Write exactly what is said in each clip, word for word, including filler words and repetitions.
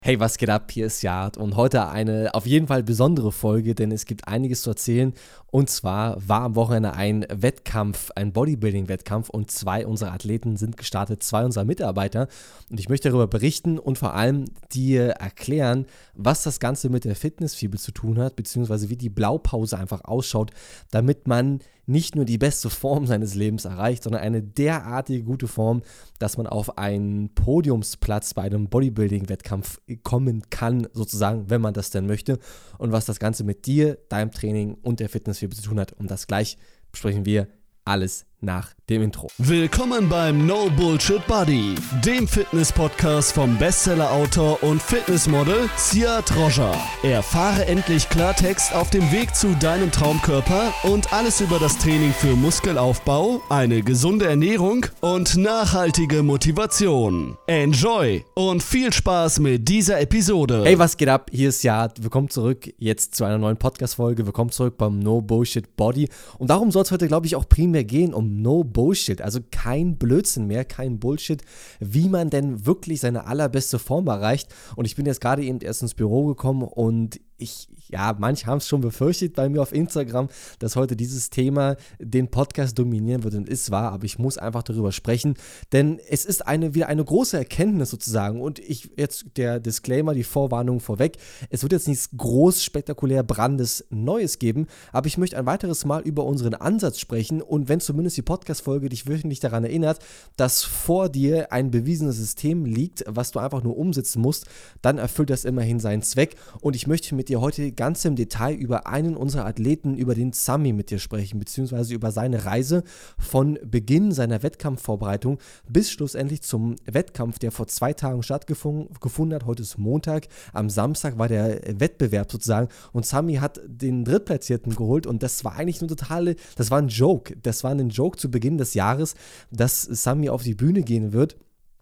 Hey, was geht ab? Hier ist Yard und heute eine auf jeden Fall besondere Folge, denn es gibt einiges zu erzählen. Und zwar war am Wochenende ein Wettkampf, ein Bodybuilding-Wettkampf und zwei unserer Athleten sind gestartet, zwei unserer Mitarbeiter. Und ich möchte darüber berichten und vor allem dir erklären, was das Ganze mit der Fitnessfibel zu tun hat, beziehungsweise wie die Blaupause einfach ausschaut, damit man nicht nur die beste Form seines Lebens erreicht, sondern eine derartige gute Form, dass man auf einen Podiumsplatz bei einem Bodybuilding-Wettkampf kommen kann, sozusagen, wenn man das denn möchte. Und was das Ganze mit dir, deinem Training und der Fitnessfibel zu tun hat, um das gleich besprechen wir alles nach dem Intro. Willkommen beim No Bullshit Buddy, dem Fitness-Podcast vom Bestseller-Autor und Fitnessmodel Siad Roger. Erfahre endlich Klartext auf dem Weg zu deinem Traumkörper und alles über das Training für Muskelaufbau, eine gesunde Ernährung und nachhaltige Motivation. Enjoy und viel Spaß mit dieser Episode. Hey, was geht ab? Hier ist Siad. Willkommen zurück jetzt zu einer neuen Podcast-Folge. Willkommen zurück beim No Bullshit Body. Und darum soll es heute, glaube ich, auch primär gehen, um No Bullshit, also kein Blödsinn mehr, kein Bullshit, wie man denn wirklich seine allerbeste Form erreicht. Und ich bin jetzt gerade eben erst ins Büro gekommen und ich, ja, manche haben es schon befürchtet bei mir auf Instagram, dass heute dieses Thema den Podcast dominieren wird und ist wahr, aber ich muss einfach darüber sprechen, denn es ist eine, wieder eine große Erkenntnis sozusagen und ich, jetzt der Disclaimer, die Vorwarnung vorweg, es wird jetzt nichts groß, spektakulär, brandes Neues geben, aber ich möchte ein weiteres Mal über unseren Ansatz sprechen und wenn zumindest die Podcast-Folge dich wöchentlich daran erinnert, dass vor dir ein bewiesenes System liegt, was du einfach nur umsetzen musst, dann erfüllt das immerhin seinen Zweck und ich möchte mit dir heute ganz im Detail über einen unserer Athleten, über den Sami mit dir sprechen, beziehungsweise über seine Reise von Beginn seiner Wettkampfvorbereitung bis schlussendlich zum Wettkampf, der vor zwei Tagen stattgefunden hat. Heute ist Montag, am Samstag war der Wettbewerb sozusagen und Sami hat den Drittplatzierten geholt und das war eigentlich eine totale, das war ein Joke, das war ein Joke zu Beginn des Jahres, dass Sami auf die Bühne gehen wird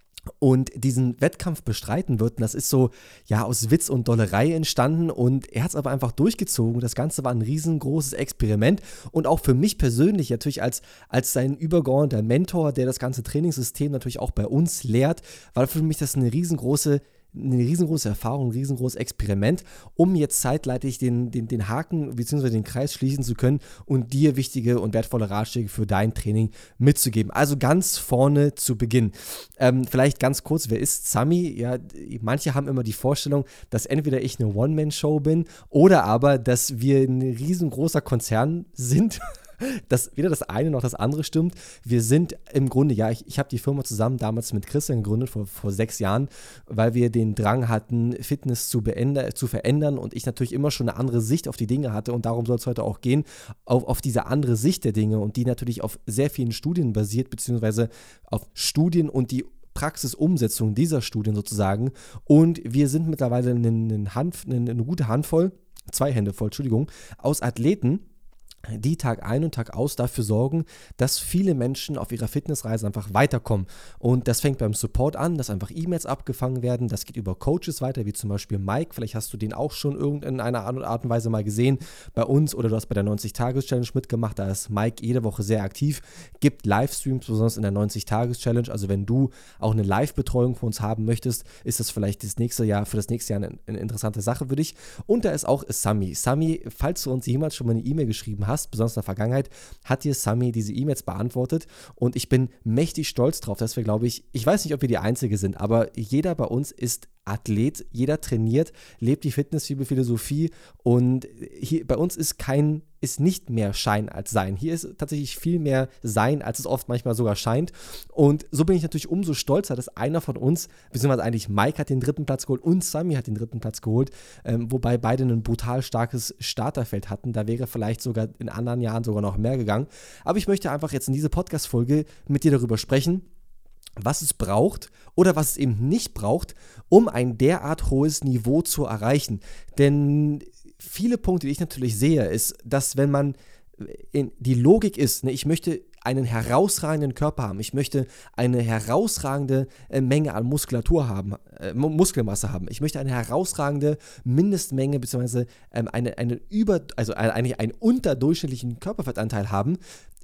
und diesen Wettkampf bestreiten wird. Und das ist so, ja, aus Witz und Dollerei entstanden und er hat es aber einfach durchgezogen. Das Ganze war ein riesengroßes Experiment und auch für mich persönlich natürlich als, als sein übergeordneter Mentor, der das ganze Trainingssystem natürlich auch bei uns lehrt, war für mich das eine riesengroße eine riesengroße Erfahrung, ein riesengroßes Experiment, um jetzt zeitgleich den, den, den Haken bzw. den Kreis schließen zu können und dir wichtige und wertvolle Ratschläge für dein Training mitzugeben. Also ganz vorne zu Beginn. Ähm, vielleicht ganz kurz, wer ist Sami? Ja, manche haben immer die Vorstellung, dass entweder ich eine One-Man-Show bin oder aber, dass wir ein riesengroßer Konzern sind. Das, weder das eine noch das andere stimmt. Wir sind im Grunde, ja, ich, ich habe die Firma zusammen damals mit Christian gegründet, vor, vor sechs Jahren, weil wir den Drang hatten, Fitness zu, beänder, zu verändern und ich natürlich immer schon eine andere Sicht auf die Dinge hatte und darum soll es heute auch gehen, auf, auf diese andere Sicht der Dinge und die natürlich auf sehr vielen Studien basiert, beziehungsweise auf Studien und die Praxisumsetzung dieser Studien sozusagen und wir sind mittlerweile eine, eine, Hand, eine, eine gute Handvoll, zwei Hände voll, Entschuldigung, aus Athleten, die Tag ein und Tag aus dafür sorgen, dass viele Menschen auf ihrer Fitnessreise einfach weiterkommen. Und das fängt beim Support an, dass einfach E-Mails abgefangen werden. Das geht über Coaches weiter, wie zum Beispiel Mike. Vielleicht hast du den auch schon in einer Art und Weise mal gesehen bei uns oder du hast bei der neunzig-Tages-Challenge mitgemacht. Da ist Mike jede Woche sehr aktiv, gibt Livestreams, besonders in der neunzig-Tages-Challenge. Also wenn du auch eine Live-Betreuung von uns haben möchtest, ist das vielleicht das nächste Jahr, für das nächste Jahr eine, eine interessante Sache für dich. Und da ist auch Sami. Sami, falls du uns jemals schon mal eine E-Mail geschrieben hast, hast, besonders in der Vergangenheit, hat dir Sami diese E-Mails beantwortet und ich bin mächtig stolz drauf, dass wir, glaube ich, ich weiß nicht, ob wir die Einzige sind, aber jeder bei uns ist Athlet, jeder trainiert, lebt die Fitnessphilosophie und hier bei uns ist kein, ist nicht mehr Schein als Sein. Hier ist tatsächlich viel mehr Sein, als es oft manchmal sogar scheint. Und so bin ich natürlich umso stolzer, dass einer von uns, beziehungsweise eigentlich Mike hat den dritten Platz geholt und Sami hat den dritten Platz geholt, ähm, wobei beide ein brutal starkes Starterfeld hatten. Da wäre vielleicht sogar in anderen Jahren sogar noch mehr gegangen. Aber ich möchte einfach jetzt in dieser Podcast-Folge mit dir darüber sprechen, was es braucht oder was es eben nicht braucht, um ein derart hohes Niveau zu erreichen. Denn viele Punkte, die ich natürlich sehe, ist, dass wenn man in, die Logik ist, ne, ich möchte einen herausragenden Körper haben, ich möchte eine herausragende äh, Menge an Muskulatur haben, äh, Muskelmasse haben, ich möchte eine herausragende Mindestmenge bzw. Ähm, eine, eine über, also eigentlich einen unterdurchschnittlichen Körperfettanteil haben,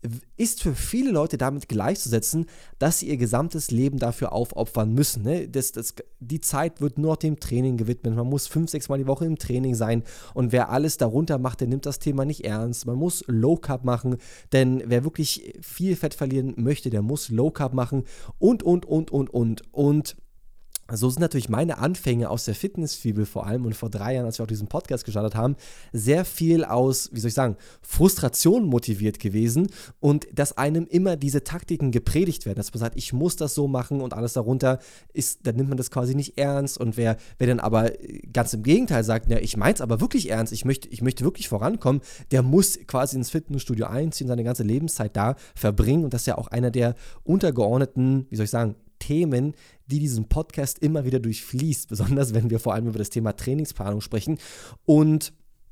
ist für viele Leute damit gleichzusetzen, dass sie ihr gesamtes Leben dafür aufopfern müssen. Ne? Das, das, die Zeit wird nur dem Training gewidmet. Man muss fünf, sechs Mal die Woche im Training sein und wer alles darunter macht, der nimmt das Thema nicht ernst. Man muss Low Carb machen, denn wer wirklich viel Fett verlieren möchte, der muss Low Carb machen und, und, und, und, und. Und so sind natürlich meine Anfänge aus der Fitnessfibel vor allem und vor drei Jahren, als wir auch diesen Podcast gestartet haben, sehr viel aus, wie soll ich sagen, Frustration motiviert gewesen und dass einem immer diese Taktiken gepredigt werden, dass man sagt, ich muss das so machen und alles darunter ist, dann nimmt man das quasi nicht ernst und wer, wer dann aber ganz im Gegenteil sagt, ja, ich mein's aber wirklich ernst, ich möchte, ich möchte wirklich vorankommen, der muss quasi ins Fitnessstudio einziehen, seine ganze Lebenszeit da verbringen und das ist ja auch einer der untergeordneten, wie soll ich sagen, Themen, die diesen Podcast immer wieder durchfließt, besonders wenn wir vor allem über das Thema Trainingsplanung sprechen. Und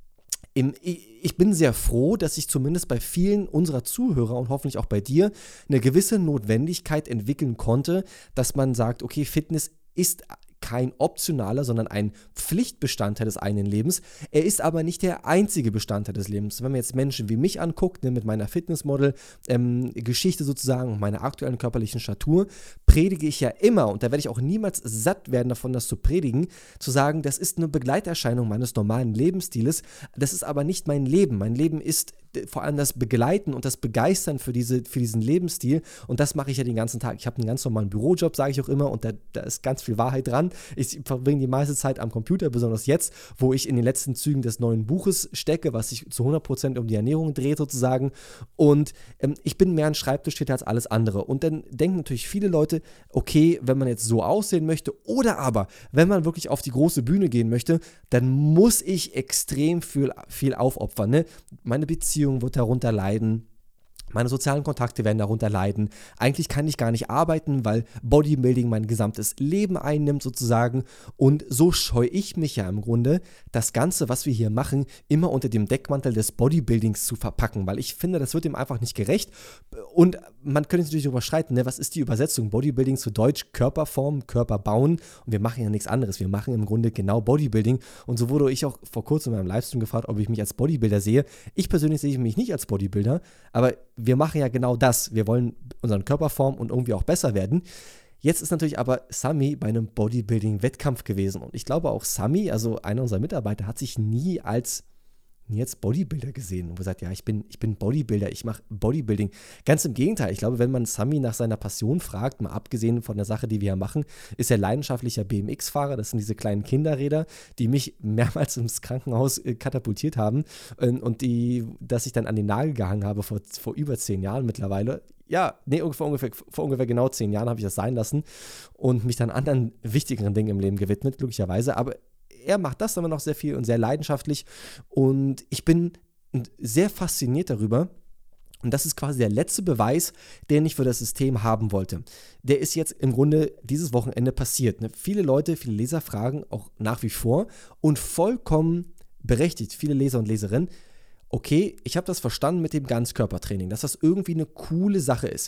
im, ich bin sehr froh, dass ich zumindest bei vielen unserer Zuhörer und hoffentlich auch bei dir eine gewisse Notwendigkeit entwickeln konnte, dass man sagt, okay, Fitness ist kein optionaler, sondern ein Pflichtbestandteil des eigenen Lebens. Er ist aber nicht der einzige Bestandteil des Lebens. Wenn man jetzt Menschen wie mich anguckt, ne, mit meiner Fitnessmodel-Geschichte ähm, sozusagen und meiner aktuellen körperlichen Statur, predige ich ja immer, und da werde ich auch niemals satt werden davon, das zu predigen, zu sagen, das ist eine Begleiterscheinung meines normalen Lebensstiles, das ist aber nicht mein Leben. Mein Leben ist vor allem das Begleiten und das Begeistern für, diese, für diesen Lebensstil und das mache ich ja den ganzen Tag. Ich habe einen ganz normalen Bürojob, sage ich auch immer, und da, da ist ganz viel Wahrheit dran. Ich verbringe die meiste Zeit am Computer, besonders jetzt, wo ich in den letzten Zügen des neuen Buches stecke, was sich zu hundert Prozent um die Ernährung dreht sozusagen, und ähm, ich bin mehr ein Schreibtischtäter als alles andere und dann denken natürlich viele Leute, okay, wenn man jetzt so aussehen möchte oder aber, wenn man wirklich auf die große Bühne gehen möchte, dann muss ich extrem viel, viel aufopfern, ne? Meine Beziehung wird darunter leiden. Meine sozialen Kontakte werden darunter leiden. Eigentlich kann ich gar nicht arbeiten, weil Bodybuilding mein gesamtes Leben einnimmt sozusagen. Und so scheue ich mich ja im Grunde, das Ganze, was wir hier machen, immer unter dem Deckmantel des Bodybuildings zu verpacken, weil ich finde, das wird dem einfach nicht gerecht. Und man könnte natürlich darüber streiten, ne? Was ist die Übersetzung Bodybuilding zu Deutsch? Körperform, Körper bauen. Und wir machen ja nichts anderes. Wir machen im Grunde genau Bodybuilding. Und so wurde ich auch vor kurzem in meinem Livestream gefragt, ob ich mich als Bodybuilder sehe. Ich persönlich sehe mich nicht als Bodybuilder, aber wir machen ja genau das. Wir wollen unseren Körper formen und irgendwie auch besser werden. Jetzt ist natürlich aber Sami bei einem Bodybuilding-Wettkampf gewesen. Und ich glaube auch Sami, also einer unserer Mitarbeiter, hat sich nie als jetzt Bodybuilder gesehen und gesagt, ja, ich bin, ich bin Bodybuilder, ich mache Bodybuilding. Ganz im Gegenteil, ich glaube, wenn man Sami nach seiner Passion fragt, mal abgesehen von der Sache, die wir ja machen, ist er leidenschaftlicher B M X-Fahrer. Das sind diese kleinen Kinderräder, die mich mehrmals ins Krankenhaus äh, katapultiert haben äh, und die, dass ich dann an den Nagel gehangen habe vor, vor über zehn Jahren mittlerweile. Ja, nee, vor ungefähr, vor ungefähr genau zehn Jahren habe ich das sein lassen und mich dann anderen wichtigeren Dingen im Leben gewidmet, glücklicherweise, aber er macht das immer noch sehr viel und sehr leidenschaftlich und ich bin sehr fasziniert darüber und das ist quasi der letzte Beweis, den ich für das System haben wollte. Der ist jetzt im Grunde dieses Wochenende passiert. Ne? Viele Leute, viele Leser fragen auch nach wie vor und vollkommen berechtigt, viele Leser und Leserinnen, okay, ich habe das verstanden mit dem Ganzkörpertraining, dass das irgendwie eine coole Sache ist.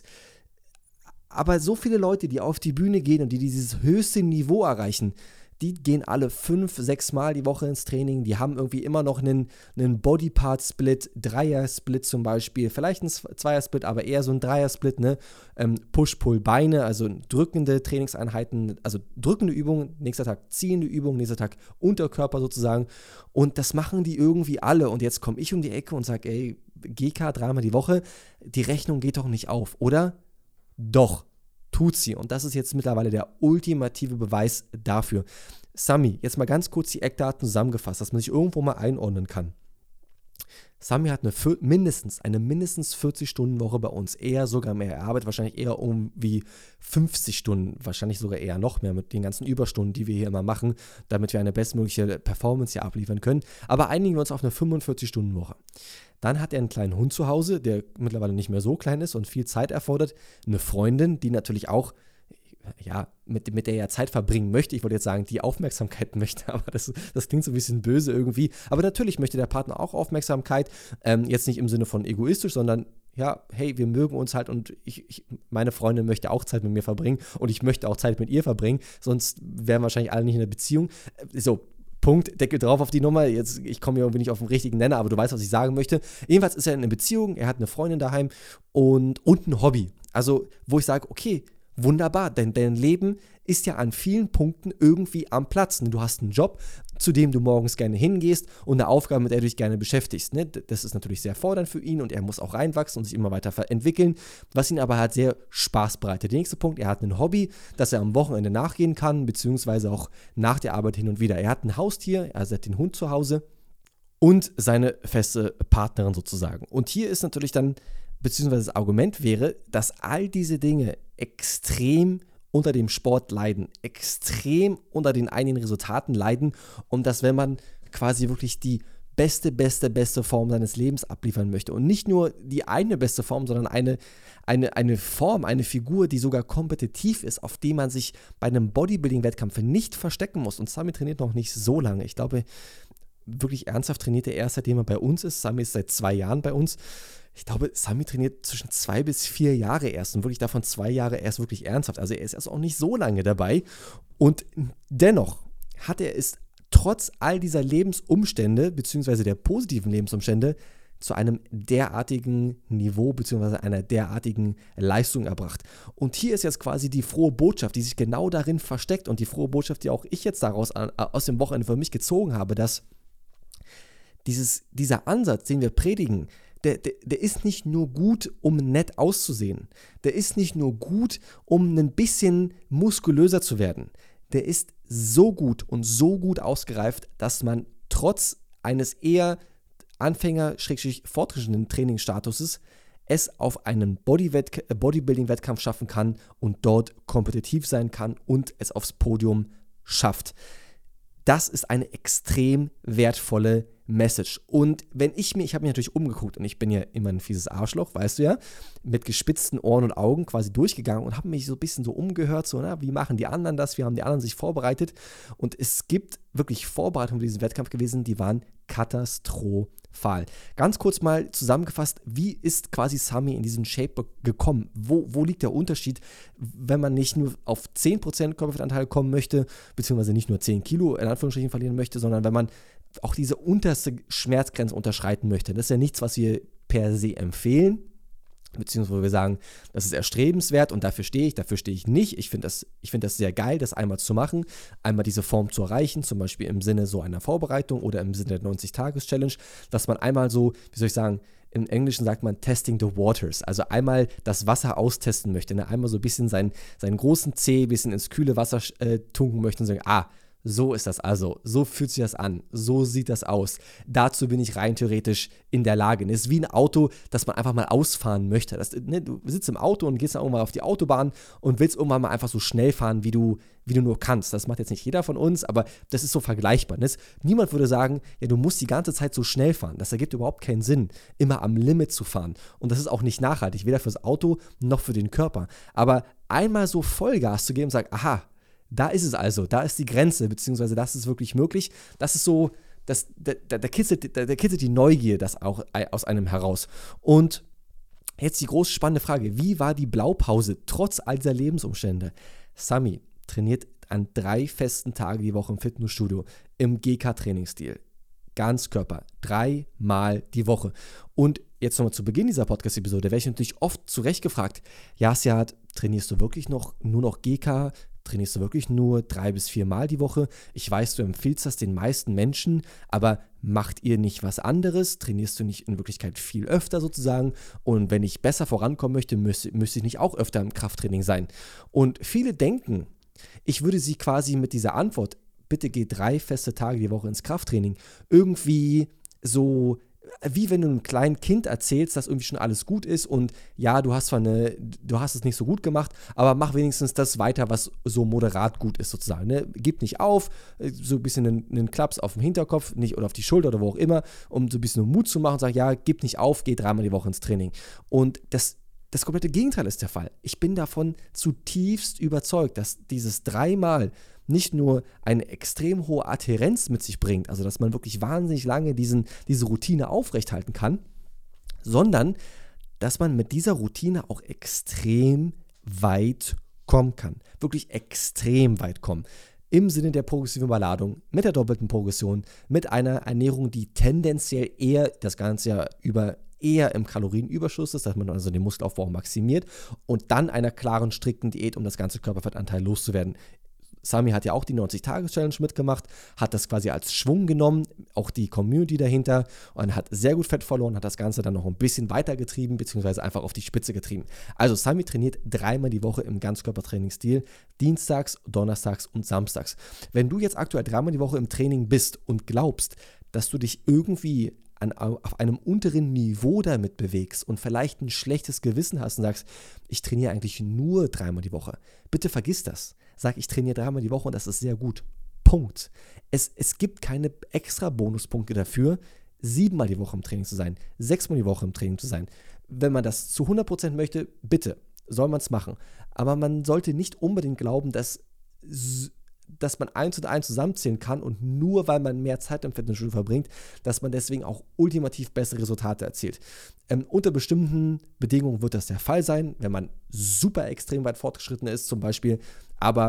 Aber so viele Leute, die auf die Bühne gehen und die dieses höchste Niveau erreichen, die gehen alle fünf, sechs Mal die Woche ins Training, die haben irgendwie immer noch einen, einen Bodypart-Split, Dreier-Split zum Beispiel, vielleicht ein Zweier-Split, aber eher so ein Dreier-Split, ne? Ähm, Push-Pull-Beine, also drückende Trainingseinheiten, also drückende Übungen, nächster Tag ziehende Übungen, nächster Tag Unterkörper sozusagen und das machen die irgendwie alle und jetzt komme ich um die Ecke und sage, ey, G K dreimal die Woche, die Rechnung geht doch nicht auf, oder? Doch. Tut sie. Und das ist jetzt mittlerweile der ultimative Beweis dafür. Sami, jetzt mal ganz kurz die Eckdaten zusammengefasst, dass man sich irgendwo mal einordnen kann. Sami hat eine mindestens, eine mindestens vierzig-Stunden-Woche bei uns, eher sogar mehr. Er arbeitet wahrscheinlich eher um wie fünfzig Stunden, wahrscheinlich sogar eher noch mehr mit den ganzen Überstunden, die wir hier immer machen, damit wir eine bestmögliche Performance hier abliefern können. Aber einigen wir uns auf eine fünfundvierzig-Stunden-Woche. Dann hat er einen kleinen Hund zu Hause, der mittlerweile nicht mehr so klein ist und viel Zeit erfordert. Eine Freundin, die natürlich auch, ja, mit, mit der er Zeit verbringen möchte. Ich wollte jetzt sagen, die Aufmerksamkeit möchte, aber das, das klingt so ein bisschen böse irgendwie. Aber natürlich möchte der Partner auch Aufmerksamkeit. Ähm, jetzt nicht im Sinne von egoistisch, sondern ja, hey, wir mögen uns halt und ich, ich, meine Freundin möchte auch Zeit mit mir verbringen und ich möchte auch Zeit mit ihr verbringen, sonst wären wahrscheinlich alle nicht in einer Beziehung. So, Punkt, Deckel drauf auf die Nummer. Jetzt, ich komme hier irgendwie nicht auf den richtigen Nenner, aber du weißt, was ich sagen möchte. Jedenfalls ist er in einer Beziehung, er hat eine Freundin daheim und, und ein Hobby. Also, wo ich sage, okay, wunderbar, denn dein Leben ist ja an vielen Punkten irgendwie am Platz. Du hast einen Job, zu dem du morgens gerne hingehst und eine Aufgabe, mit der du dich gerne beschäftigst. Ne? Das ist natürlich sehr fordernd für ihn und er muss auch reinwachsen und sich immer weiter entwickeln, was ihn aber halt sehr Spaß bereitet. Der nächste Punkt, er hat ein Hobby, das er am Wochenende nachgehen kann, beziehungsweise auch nach der Arbeit hin und wieder. Er hat ein Haustier, also hat den Hund zu Hause und seine feste Partnerin sozusagen. Und hier ist natürlich dann, beziehungsweise das Argument wäre, dass all diese Dinge extrem unter dem Sport leiden, extrem unter den eigenen Resultaten leiden und dass, wenn man quasi wirklich die beste, beste, beste Form seines Lebens abliefern möchte und nicht nur die eine beste Form, sondern eine, eine, eine Form, eine Figur, die sogar kompetitiv ist, auf die man sich bei einem Bodybuilding-Wettkampf nicht verstecken muss. Und Sami trainiert noch nicht so lange. Ich glaube, wirklich ernsthaft trainiert er erst, seitdem er bei uns ist. Sami ist seit zwei Jahren bei uns. Ich glaube, Sami trainiert zwischen zwei bis vier Jahre erst und wirklich davon zwei Jahre erst wirklich ernsthaft. Also er ist erst auch nicht so lange dabei und dennoch hat er es trotz all dieser Lebensumstände, beziehungsweise der positiven Lebensumstände, zu einem derartigen Niveau, beziehungsweise einer derartigen Leistung erbracht. Und hier ist jetzt quasi die frohe Botschaft, die sich genau darin versteckt und die frohe Botschaft, die auch ich jetzt daraus aus dem Wochenende für mich gezogen habe, dass dieses, dieser Ansatz, den wir predigen, Der, der, der ist nicht nur gut, um nett auszusehen. Der ist nicht nur gut, um ein bisschen muskulöser zu werden. Der ist so gut und so gut ausgereift, dass man trotz eines eher Anfänger-fortgeschrittenen Trainingsstatuses es auf einen Bodywett- Bodybuilding-Wettkampf schaffen kann und dort kompetitiv sein kann und es aufs Podium schafft. Das ist eine extrem wertvolle Message. Und wenn ich mir, ich habe mich natürlich umgeguckt und ich bin ja immer ein fieses Arschloch, weißt du ja, mit gespitzten Ohren und Augen quasi durchgegangen und habe mich so ein bisschen so umgehört, so, na, wie machen die anderen das, wie haben die anderen sich vorbereitet, und es gibt wirklich Vorbereitungen für diesen Wettkampf gewesen, die waren katastrophal. Ganz kurz mal zusammengefasst, wie ist quasi Sami in diesen Shape gekommen? Wo, wo liegt der Unterschied, wenn man nicht nur auf zehn Prozent Körperfettanteil kommen möchte, beziehungsweise nicht nur zehn Kilo in Anführungsstrichen verlieren möchte, sondern wenn man auch diese unterste Schmerzgrenze unterschreiten möchte. Das ist ja nichts, was wir per se empfehlen, beziehungsweise wir sagen, das ist erstrebenswert und dafür stehe ich, dafür stehe ich nicht. Ich finde das, ich finde das sehr geil, das einmal zu machen, einmal diese Form zu erreichen, zum Beispiel im Sinne so einer Vorbereitung oder im Sinne der neunzig-Tages-Challenge, dass man einmal so, wie soll ich sagen, im Englischen sagt man testing the waters, also einmal das Wasser austesten möchte, ne? Einmal so ein bisschen seinen, seinen großen Zeh ein bisschen ins kühle Wasser äh, tunken möchte und sagen, ah, so ist das also, so fühlt sich das an, so sieht das aus. Dazu bin ich rein theoretisch in der Lage. Es ist wie ein Auto, das man einfach mal ausfahren möchte. Das, ne, du sitzt im Auto und gehst dann irgendwann auf die Autobahn und willst irgendwann mal einfach so schnell fahren, wie du, wie du nur kannst. Das macht jetzt nicht jeder von uns, aber das ist so vergleichbar. Ne? Niemand würde sagen, ja, du musst die ganze Zeit so schnell fahren. Das ergibt überhaupt keinen Sinn, immer am Limit zu fahren. Und das ist auch nicht nachhaltig, weder fürs Auto noch für den Körper. Aber einmal so Vollgas zu geben und sagen, aha, da ist es also, da ist die Grenze, beziehungsweise das ist wirklich möglich. Das ist so, das, da, da, da, kitzelt, da, da kitzelt die Neugier das auch aus einem heraus. Und jetzt die große spannende Frage, wie war die Blaupause trotz all dieser Lebensumstände? Sami trainiert an drei festen Tagen die Woche im Fitnessstudio, im G K-Trainingsstil. Ganzkörper, dreimal die Woche. Und jetzt nochmal zu Beginn dieser Podcast-Episode, werde ich natürlich oft zurecht gefragt, Yasir, trainierst du wirklich noch nur noch G K? Trainierst du wirklich nur drei bis vier Mal die Woche? Ich weiß, du empfiehlst das den meisten Menschen, aber macht ihr nicht was anderes? Trainierst du nicht in Wirklichkeit viel öfter sozusagen? Und wenn ich besser vorankommen möchte, müsste, müsste ich nicht auch öfter im Krafttraining sein? Und viele denken, ich würde sie quasi mit dieser Antwort, bitte geh drei feste Tage die Woche ins Krafttraining, irgendwie so, wie wenn du einem kleinen Kind erzählst, dass irgendwie schon alles gut ist und ja, du hast zwar eine, du hast es nicht so gut gemacht, aber mach wenigstens das weiter, was so moderat gut ist sozusagen. Ne? Gib nicht auf, so ein bisschen einen, einen Klaps auf den Hinterkopf, nicht oder auf die Schulter oder wo auch immer, um so ein bisschen Mut zu machen und sag, ja, gib nicht auf, geh dreimal die Woche ins Training. Und das Das komplette Gegenteil ist der Fall. Ich bin davon zutiefst überzeugt, dass dieses dreimal nicht nur eine extrem hohe Adhärenz mit sich bringt, also dass man wirklich wahnsinnig lange diesen, diese Routine aufrechthalten kann, sondern dass man mit dieser Routine auch extrem weit kommen kann. Wirklich extrem weit kommen. im Sinne der progressiven Überladung, mit der doppelten Progression, mit einer Ernährung, die tendenziell eher das ganze Jahr über eher im Kalorienüberschuss ist, dass man also den Muskelaufbau maximiert und dann einer klaren, strikten Diät, um das ganze Körperfettanteil loszuwerden. Sami hat ja auch die neunzig-Tages-Challenge mitgemacht, hat das quasi als Schwung genommen, auch die Community dahinter und hat sehr gut Fett verloren, hat das Ganze dann noch ein bisschen weitergetrieben, beziehungsweise einfach auf die Spitze getrieben. Also Sami trainiert dreimal die Woche im Ganzkörpertrainingsstil, dienstags, donnerstags und samstags. Wenn du jetzt aktuell dreimal die Woche im Training bist und glaubst, dass du dich irgendwie An, auf einem unteren Niveau damit bewegst und vielleicht ein schlechtes Gewissen hast und sagst, ich trainiere eigentlich nur dreimal die Woche. Bitte vergiss das. Sag, ich trainiere dreimal die Woche und das ist sehr gut. Punkt. Es, es gibt keine extra Bonuspunkte dafür, siebenmal die Woche im Training zu sein, sechsmal die Woche im Training zu sein. Wenn man das zu hundert Prozent möchte, bitte, soll man es machen. Aber man sollte nicht unbedingt glauben, dass dass man eins und eins zusammenzählen kann und nur weil man mehr Zeit im Fitnessstudio verbringt, dass man deswegen auch ultimativ bessere Resultate erzielt. Ähm, unter bestimmten Bedingungen wird das der Fall sein, wenn man super extrem weit fortgeschritten ist zum Beispiel, aber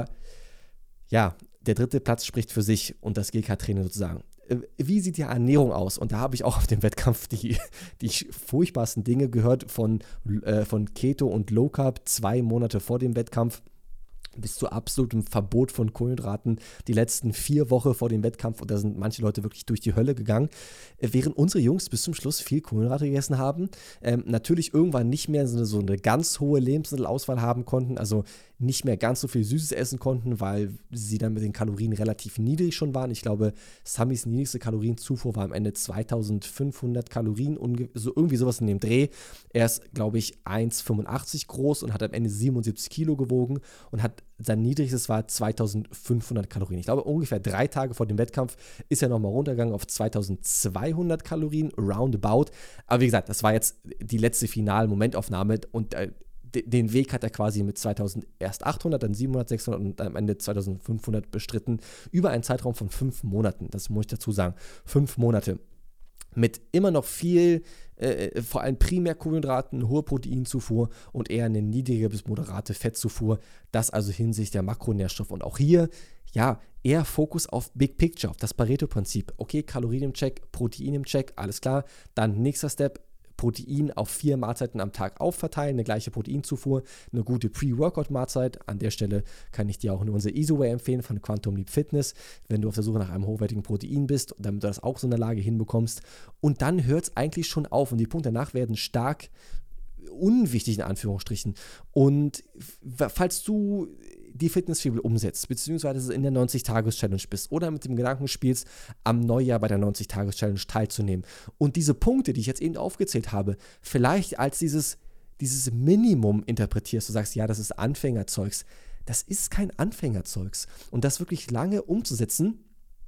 ja, der dritte Platz spricht für sich und das G K-Training sozusagen. Äh, wie sieht die Ernährung aus? Und da habe ich auch auf dem Wettkampf die, die furchtbarsten Dinge gehört von, äh, von Keto und Low Carb zwei Monate vor dem Wettkampf. Bis zu absolutem Verbot von Kohlenhydraten die letzten vier Wochen vor dem Wettkampf und da sind manche Leute wirklich durch die Hölle gegangen, während unsere Jungs bis zum Schluss viel Kohlenhydrate gegessen haben, ähm, natürlich irgendwann nicht mehr so eine, so eine ganz hohe Lebensmittelauswahl haben konnten, also nicht mehr ganz so viel Süßes essen konnten, weil sie dann mit den Kalorien relativ niedrig schon waren. Ich glaube, Samis niedrigste Kalorienzufuhr war am Ende zweitausendfünfhundert Kalorien, so irgendwie sowas in dem Dreh. Er ist, glaube ich, eins Komma fünfundachtzig groß und hat am Ende siebenundsiebzig Kilo gewogen und hat sein niedrigstes war zweitausendfünfhundert Kalorien. Ich glaube, ungefähr drei Tage vor dem Wettkampf ist er nochmal runtergegangen auf zweitausendzweihundert Kalorien, roundabout. Aber wie gesagt, das war jetzt die letzte finale Momentaufnahme und äh, den Weg hat er quasi mit zweitausend erst achthundert, dann siebenhundert, sechshundert und am Ende zweitausendfünfhundert bestritten, über einen Zeitraum von fünf Monaten, das muss ich dazu sagen, fünf Monate. Mit immer noch viel, äh, vor allem primär Kohlenhydraten, hohe Proteinzufuhr und eher eine niedrige bis moderate Fettzufuhr, das also hinsichtlich der Makronährstoffe. Und auch hier, ja, eher Fokus auf Big Picture, auf das Pareto-Prinzip. Okay, Kalorien im Check, Protein im Check, alles klar. Dann nächster Step, Protein auf vier Mahlzeiten am Tag aufverteilen, eine gleiche Proteinzufuhr, eine gute Pre-Workout-Mahlzeit. An der Stelle kann ich dir auch nur unsere Isoway empfehlen von Quantum Leap Fitness, wenn du auf der Suche nach einem hochwertigen Protein bist, damit du das auch so in der Lage hinbekommst. Und dann hört es eigentlich schon auf und die Punkte danach werden stark unwichtig in Anführungsstrichen. Und falls du die Fitnessfibel umsetzt, beziehungsweise in der neunzig-Tages-Challenge bist oder mit dem Gedanken spielst, am Neujahr bei der neunzig-Tages-Challenge teilzunehmen und diese Punkte, die ich jetzt eben aufgezählt habe, vielleicht als dieses, dieses Minimum interpretierst, du sagst, ja, das ist Anfängerzeugs. Das ist kein Anfängerzeugs. Und das wirklich lange umzusetzen,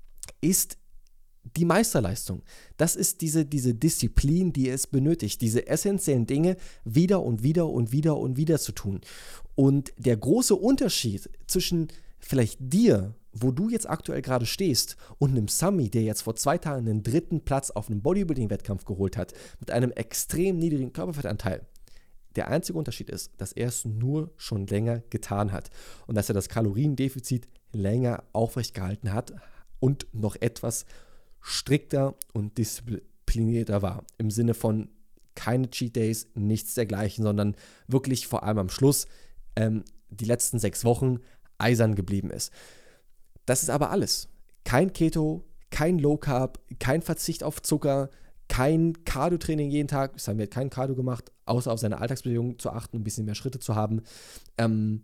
ist die Meisterleistung. Das ist diese, diese Disziplin, die es benötigt, diese essentiellen Dinge wieder und wieder und wieder und wieder zu tun. Und der große Unterschied zwischen vielleicht dir, wo du jetzt aktuell gerade stehst, und einem Sami, der jetzt vor zwei Tagen den dritten Platz auf einem Bodybuilding-Wettkampf geholt hat, mit einem extrem niedrigen Körperfettanteil. Der einzige Unterschied ist, dass er es nur schon länger getan hat und dass er das Kaloriendefizit länger aufrecht gehalten hat und noch etwas strikter und disziplinierter war. Im Sinne von keine Cheat Days, nichts dergleichen, sondern wirklich vor allem am Schluss ähm, die letzten sechs Wochen eisern geblieben ist. Das ist aber alles. Kein Keto, kein Low Carb, kein Verzicht auf Zucker, kein Cardio-Training jeden Tag. Das haben wir kein Cardio gemacht, außer auf seine Alltagsbewegungen zu achten, ein bisschen mehr Schritte zu haben. Ähm,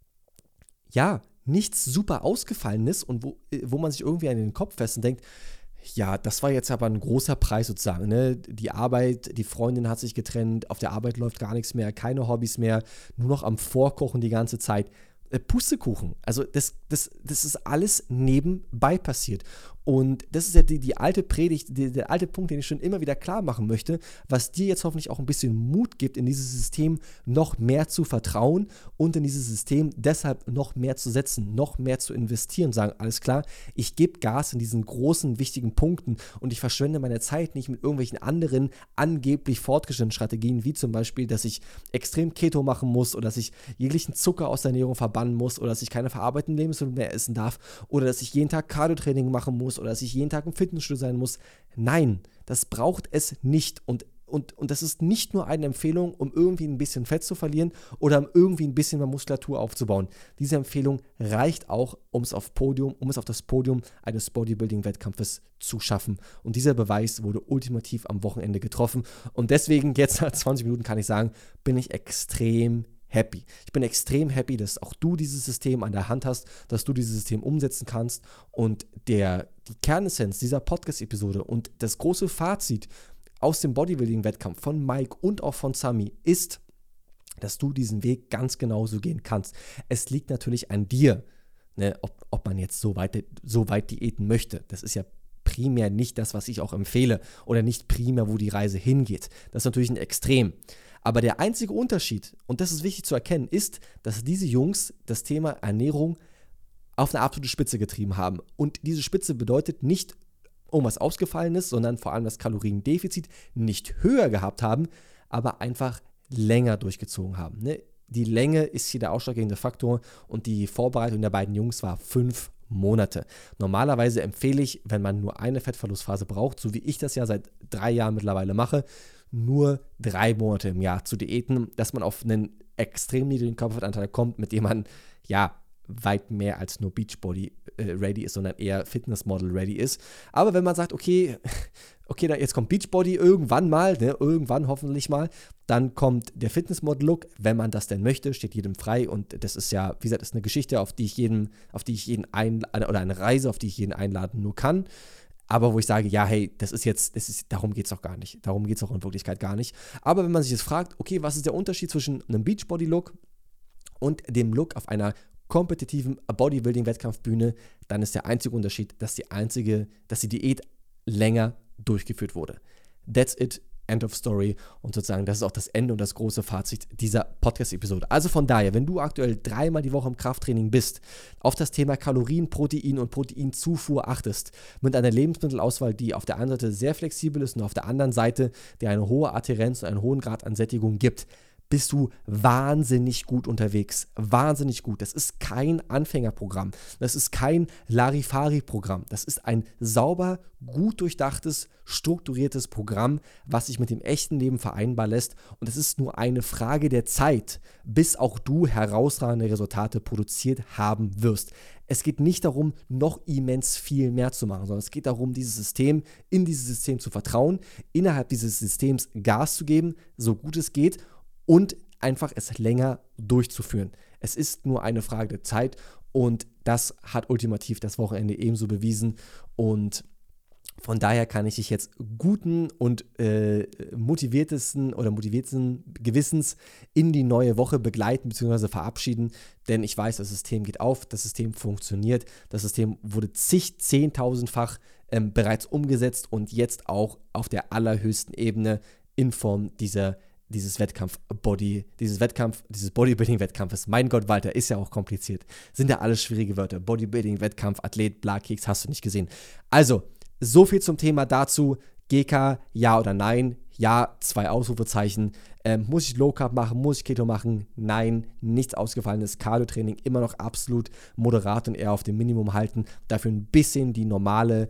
ja, nichts super Ausgefallenes und wo, wo man sich irgendwie an den Kopf fest und denkt, ja, das war jetzt aber ein großer Preis sozusagen, ne? Die Arbeit, die Freundin hat sich getrennt, auf der Arbeit läuft gar nichts mehr, keine Hobbys mehr, nur noch am Vorkochen die ganze Zeit. Äh, Pustekuchen, also das, das, das ist alles nebenbei passiert. Und das ist ja die, die alte Predigt, die, der alte Punkt, den ich schon immer wieder klar machen möchte, was dir jetzt hoffentlich auch ein bisschen Mut gibt, in dieses System noch mehr zu vertrauen und in dieses System deshalb noch mehr zu setzen, noch mehr zu investieren, sagen, alles klar, ich gebe Gas in diesen großen, wichtigen Punkten und ich verschwende meine Zeit nicht mit irgendwelchen anderen angeblich fortgeschrittenen Strategien, wie zum Beispiel, dass ich extrem Keto machen muss oder dass ich jeglichen Zucker aus der Ernährung verbannen muss oder dass ich keine verarbeiteten Lebensmittel mehr essen darf oder dass ich jeden Tag Cardio-Training machen muss oder dass ich jeden Tag im Fitnessstudio sein muss. Nein, das braucht es nicht. Und, und, und das ist nicht nur eine Empfehlung, um irgendwie ein bisschen Fett zu verlieren oder um irgendwie ein bisschen mehr Muskulatur aufzubauen. Diese Empfehlung reicht auch, um es auf Podium, um es auf das Podium eines Bodybuilding-Wettkampfes zu schaffen. Und dieser Beweis wurde ultimativ am Wochenende getroffen. Und deswegen, jetzt nach zwanzig Minuten kann ich sagen, bin ich extrem happy. Ich bin extrem happy, dass auch du dieses System an der Hand hast, dass du dieses System umsetzen kannst und der, die Kernessenz dieser Podcast-Episode und das große Fazit aus dem Bodybuilding-Wettkampf von Mike und auch von Sami ist, dass du diesen Weg ganz genauso gehen kannst. Es liegt natürlich an dir, ne, ob, ob man jetzt so weit, so weit diäten möchte. Das ist ja primär nicht das, was ich auch empfehle oder nicht primär, wo die Reise hingeht. Das ist natürlich ein Extrem. Aber der einzige Unterschied, und das ist wichtig zu erkennen, ist, dass diese Jungs das Thema Ernährung auf eine absolute Spitze getrieben haben. Und diese Spitze bedeutet nicht irgendwas Ausgefallenes, sondern vor allem das Kaloriendefizit nicht höher gehabt haben, aber einfach länger durchgezogen haben. Ne? Die Länge ist hier der ausschlaggebende Faktor und die Vorbereitung der beiden Jungs war fünf Monate. Normalerweise empfehle ich, wenn man nur eine Fettverlustphase braucht, so wie ich das ja seit drei Jahren mittlerweile mache, nur drei Monate im Jahr zu diäten, dass man auf einen extrem niedrigen Körperfettanteil kommt, mit dem man ja weit mehr als nur Beachbody äh, ready ist, sondern eher Fitnessmodel ready ist. Aber wenn man sagt, okay, okay, da jetzt kommt Beachbody irgendwann mal, ne, irgendwann hoffentlich mal, dann kommt der Fitnessmodel-Look, wenn man das denn möchte, steht jedem frei und das ist ja, wie gesagt, ist eine Geschichte, auf die ich jeden, auf die ich jeden ein, oder eine Reise, auf die ich jeden einladen nur kann. Aber wo ich sage, ja, hey, das ist jetzt, das ist, darum geht es doch gar nicht. Darum geht es auch in Wirklichkeit gar nicht. Aber wenn man sich jetzt fragt, okay, was ist der Unterschied zwischen einem Beachbody-Look und dem Look auf einer kompetitiven Bodybuilding-Wettkampfbühne, dann ist der einzige Unterschied, dass die einzige, dass die Diät länger durchgeführt wurde. That's it. End of Story. Und sozusagen, das ist auch das Ende und das große Fazit dieser Podcast-Episode. Also von daher, wenn du aktuell dreimal die Woche im Krafttraining bist, auf das Thema Kalorien, Protein und Proteinzufuhr achtest, mit einer Lebensmittelauswahl, die auf der einen Seite sehr flexibel ist und auf der anderen Seite, die eine hohe Adhärenz und einen hohen Grad an Sättigung gibt, bist du wahnsinnig gut unterwegs. Wahnsinnig gut. Das ist kein Anfängerprogramm. Das ist kein Larifari-Programm. Das ist ein sauber, gut durchdachtes, strukturiertes Programm, was sich mit dem echten Leben vereinbar lässt. Und es ist nur eine Frage der Zeit, bis auch du herausragende Resultate produziert haben wirst. Es geht nicht darum, noch immens viel mehr zu machen, sondern es geht darum, dieses System, in dieses System zu vertrauen, innerhalb dieses Systems Gas zu geben, so gut es geht, und einfach es länger durchzuführen. Es ist nur eine Frage der Zeit und das hat ultimativ das Wochenende ebenso bewiesen und von daher kann ich dich jetzt guten und äh, motiviertesten oder motiviertesten Gewissens in die neue Woche begleiten bzw. verabschieden, denn ich weiß, das System geht auf, das System funktioniert, das System wurde zig, zehntausendfach ähm, bereits umgesetzt und jetzt auch auf der allerhöchsten Ebene in Form dieser dieses Wettkampf-Body, dieses Wettkampf, dieses Bodybuilding-Wettkampfes. Mein Gott, Walter, ist ja auch kompliziert. Sind ja alles schwierige Wörter. Bodybuilding, Wettkampf, Athlet, bla, Keks, hast du nicht gesehen. Also, so viel zum Thema dazu. G K, ja oder nein? Ja, zwei Ausrufezeichen. Ähm, muss ich Low Carb machen? Muss ich Keto machen? Nein, nichts Ausgefallenes. Cardio-Training immer noch absolut moderat und eher auf dem Minimum halten. Dafür ein bisschen die normale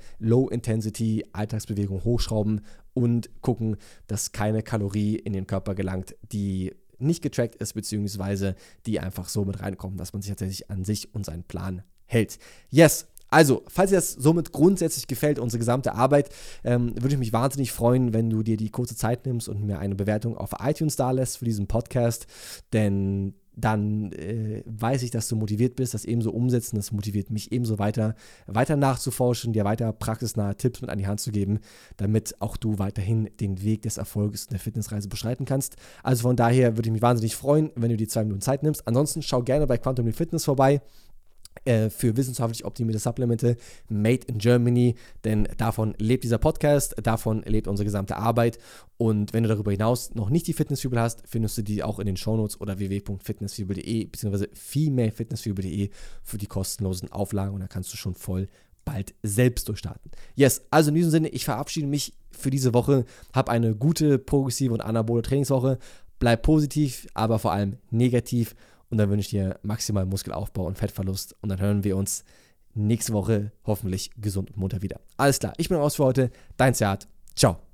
Low-Intensity-Alltagsbewegung hochschrauben und gucken, dass keine Kalorie in den Körper gelangt, die nicht getrackt ist, beziehungsweise die einfach so mit reinkommt, dass man sich tatsächlich an sich und seinen Plan hält. Yes! Also, falls dir das somit grundsätzlich gefällt, unsere gesamte Arbeit, ähm, würde ich mich wahnsinnig freuen, wenn du dir die kurze Zeit nimmst und mir eine Bewertung auf iTunes dalässt für diesen Podcast, denn dann äh, weiß ich, dass du motiviert bist, das ebenso umsetzen, das motiviert mich ebenso weiter, weiter nachzuforschen, dir weiter praxisnahe Tipps mit an die Hand zu geben, damit auch du weiterhin den Weg des Erfolges in der Fitnessreise beschreiten kannst. Also von daher würde ich mich wahnsinnig freuen, wenn du die zwei Minuten Zeit nimmst. Ansonsten schau gerne bei Quantum Lean Fitness vorbei. für wissenschaftlich optimierte Supplemente made in Germany, denn davon lebt dieser Podcast, davon lebt unsere gesamte Arbeit und wenn du darüber hinaus noch nicht die Fitnessfibel hast, findest du die auch in den Shownotes oder w w w punkt fitnessfibel punkt de bzw. femalefitnessfibel punkt de für die kostenlosen Auflagen und da kannst du schon voll bald selbst durchstarten. Yes, also in diesem Sinne, ich verabschiede mich für diese Woche, hab eine gute, progressive und anabole Trainingswoche, bleib positiv, aber vor allem negativ. Und dann wünsche ich dir maximal Muskelaufbau und Fettverlust. Und dann hören wir uns nächste Woche hoffentlich gesund und munter wieder. Alles klar, ich bin raus für heute. Dein Seat. Ciao.